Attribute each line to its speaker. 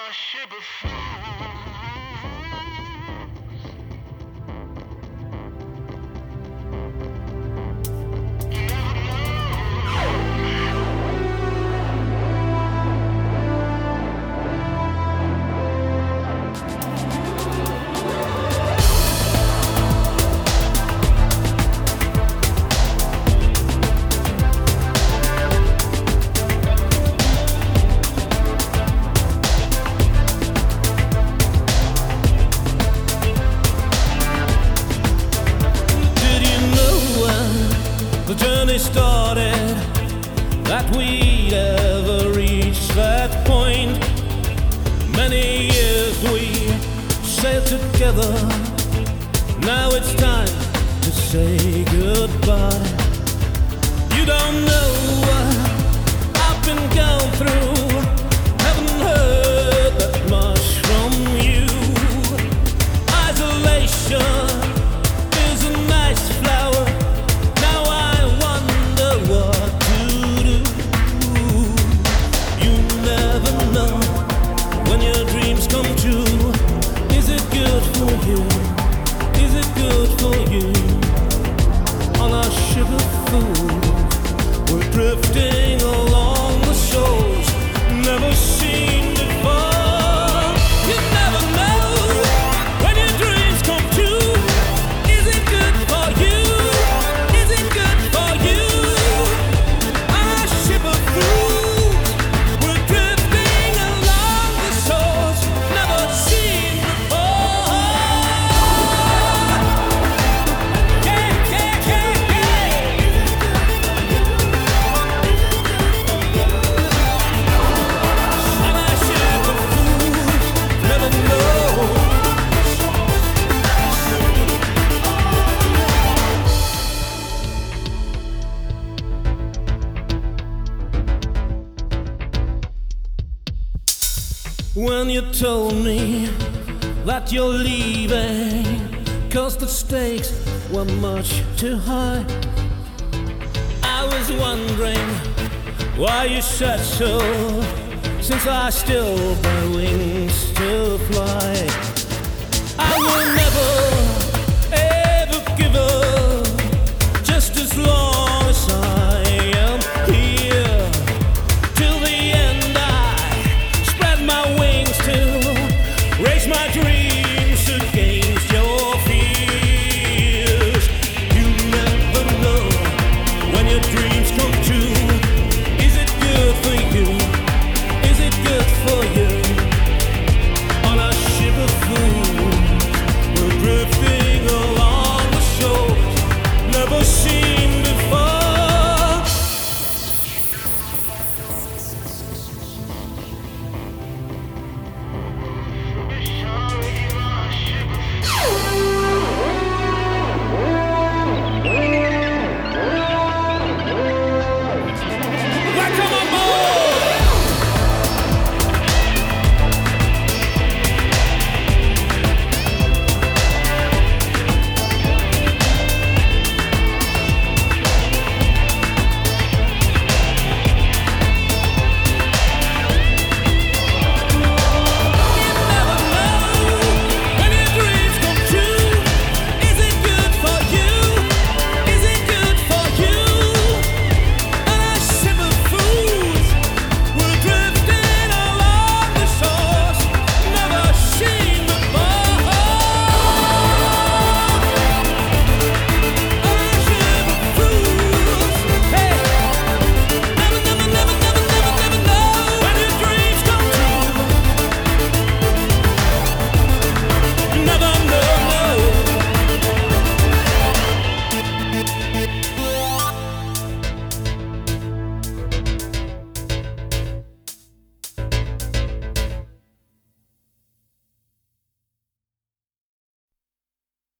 Speaker 1: Did you know when the journey started that we'd ever reach that point? Many years we sailed together. Now it's time to say goodbye. You don't know what I've been going through. Haven't heard that much from you. Isolation is a nice flower. Now I wonder what to do. You never know when your dreams come true. Is it good for you? Is it good for you? On our sugar food, we're drifting along the shores never seen before. You never know when your dreams come true. Is it good for you? Is it good for you? On our sugar food, we're drifting along the shores never seen before. Yeah, yeah, yeah, yeah. On our sugar food, never know. When you told me that you're leaving, 'cause the stakes were much too high, I was wondering why you said so, since I still bear wings to fly. I will never